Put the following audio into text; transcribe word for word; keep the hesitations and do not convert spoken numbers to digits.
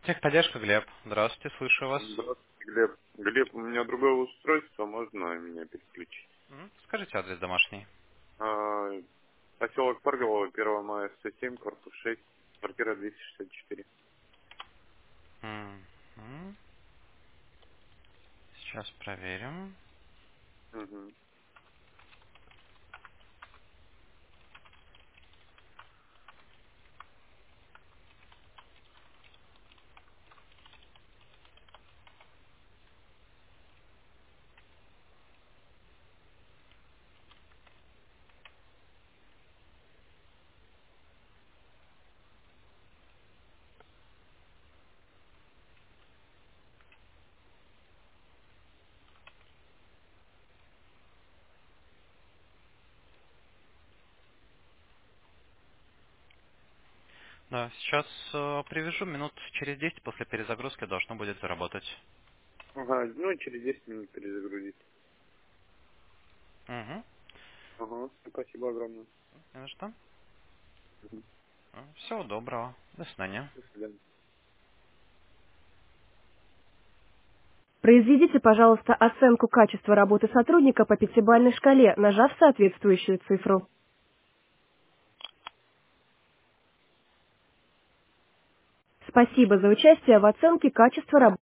Техподдержка, Глеб. Здравствуйте, слышу вас. Здравствуйте, Глеб. Глеб, у меня другое устройство, можно меня переключить? М, Скажите адрес домашний. А, поселок Парголово, первое мая, сто семь, корпус шесть, квартира двести шестьдесят четыре. Мгм. Сейчас проверим. Угу. Да, сейчас э, привяжу минут через десять после перезагрузки должно будет заработать. Ага, ну через десять минут перезагрузить. Угу. Ага, спасибо огромное. Не за что. Мгм. Всего доброго. До свидания. До свидания. Произведите, пожалуйста, оценку качества работы сотрудника по пятибалльной шкале, нажав соответствующую цифру. Спасибо за участие в оценке качества работы.